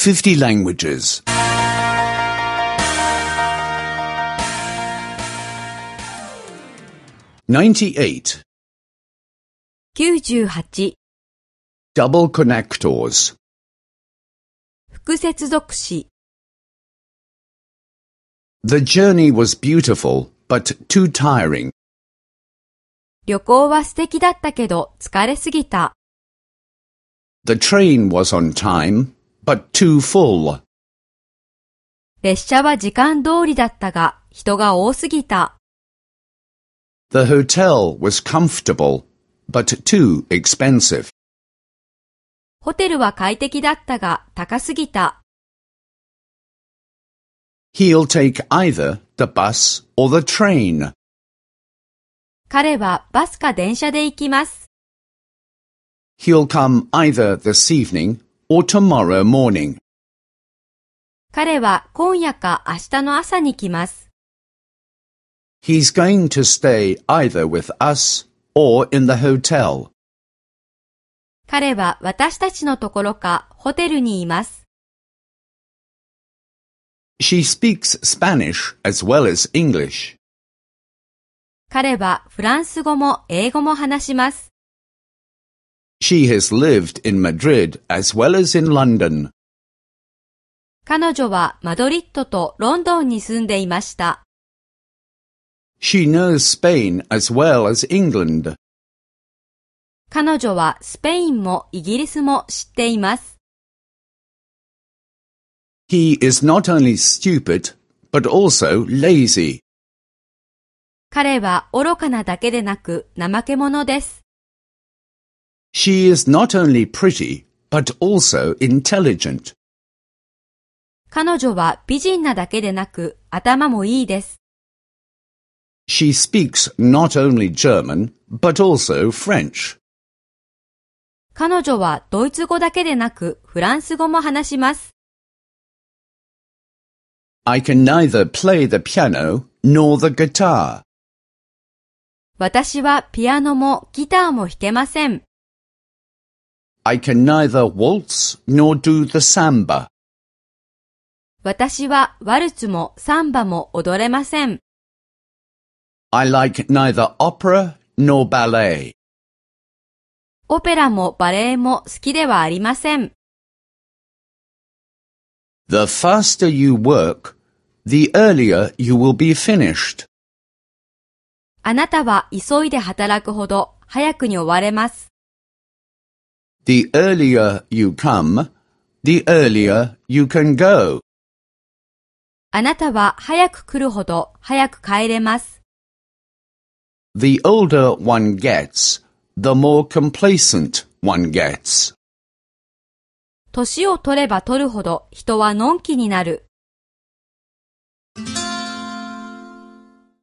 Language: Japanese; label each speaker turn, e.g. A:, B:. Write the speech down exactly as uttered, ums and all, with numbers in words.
A: fifty languages. ninety-eight.
B: きゅうじゅうはち.
A: Double connectors.
B: 複接続詞
A: The journey was beautiful, but too tiring.
B: 旅行は素敵だったけど疲れすぎた。
A: The train was on time, but too full.
B: 列車は時間通りだったが人が多すぎた。
A: The hotel was comfortable, but too expensive.
B: ホテルは快適だったが高すぎた。
A: He'll take either the bus or the train.
B: 彼はバスか電車で行きます。
A: He'll come either this evening or tomorrow morning.
B: 彼は今夜か明日の朝に来ます。
A: He's going to stay either with us or in the hotel.
B: 彼は私たちのところかホテルにいます。
A: She speaks Spanish as well as English.
B: 彼はフランス語も英語も話します。
A: She has lived in Madrid as well as in London.
B: 彼女はマドリッドとロンドンに住んでいました。
A: She knows Spain as well as England.
B: 彼女はスペインもイギリスも知っています。
A: He is not only stupid, but also lazy.
B: 彼は愚かなだけでなく怠け者です。
A: She is not only pretty, but also intelligent.
B: 彼女は美人なだけでなく頭もいいです。
A: She speaks not only German, but also French.
B: 彼女はドイツ語だけでなくフランス語も話します。
A: I can neither play the piano nor the guitar.
B: 私はピアノもギターも弾けません。
A: I can neither waltz nor do the samba.
B: 私はワルツもサンバも踊れません。
A: I like neither opera nor ballet.
B: オペラもバレエも好きではありません。
A: The faster you work, the earlier you will be finished.
B: あなたは急いで働くほど早くに終われます。
A: The earlier you come, the earlier you can go.
B: あなたは早く来るほど早く帰れます。
A: The older one gets, the more complacent one gets.
B: 年を取れば取るほど人はのんきになる。